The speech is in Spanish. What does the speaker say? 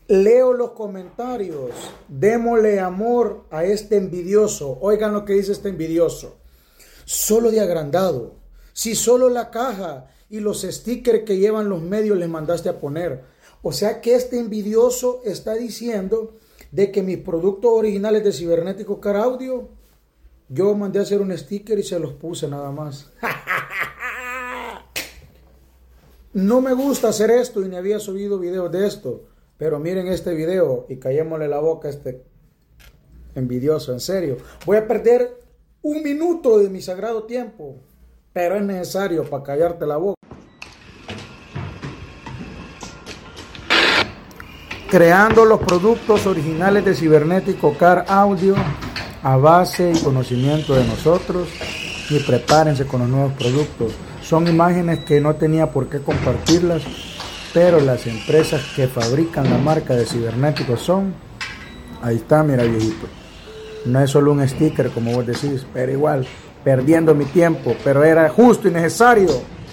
Leo los comentarios. Démosle amor a este envidioso. Oigan lo que dice este envidioso. Solo de agrandado. Si solo la caja y los stickers que llevan los medios les mandaste a poner. O sea que este envidioso está diciendo de que mis productos originales de Cibernético Car Audio, yo mandé a hacer un sticker y se los puse nada más. No me gusta hacer esto y ni había subido videos de esto. Pero miren este video y callémosle la boca a este envidioso, en serio. Voy a perder 1 minuto de mi sagrado tiempo, pero es necesario para callarte la boca. Creando los productos originales de Cibernético Car Audio a base y conocimiento de nosotros, y prepárense con los nuevos productos. Son imágenes que no tenía por qué compartirlas, pero las empresas que fabrican la marca de Cibernético son, ahí está, mira viejito, no es solo un sticker como vos decís, pero igual, perdiendo mi tiempo, pero era justo y necesario.